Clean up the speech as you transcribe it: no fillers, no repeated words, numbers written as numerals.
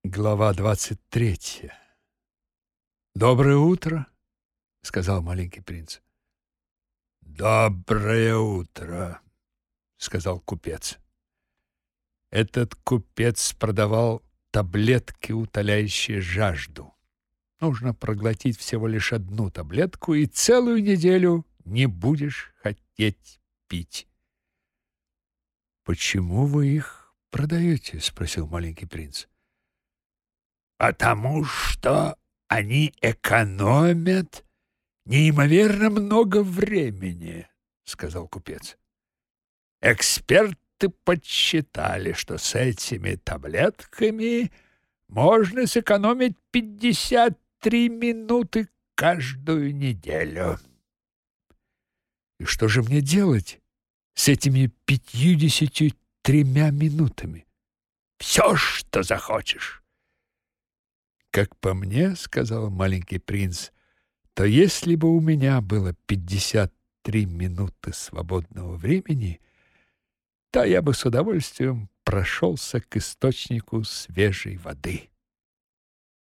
Глава 23. «Доброе утро», — сказал маленький принц. «Доброе утро», — сказал купец. Этот купец продавал таблетки, утоляющие жажду. Нужно проглотить всего лишь одну таблетку, и целую неделю не будешь хотеть пить. «Почему вы их продаете?» — спросил маленький принц. «Потому что они экономят неимоверно много времени», — сказал купец. «Эксперты подсчитали, что с этими таблетками можно сэкономить 53 минуты каждую неделю». «И что же мне делать с этими 53 минутами?» «Все, что захочешь». «Как по мне, — сказал маленький принц, — то если бы у меня было 53 минуты свободного времени, то я бы с удовольствием прошелся к источнику свежей воды».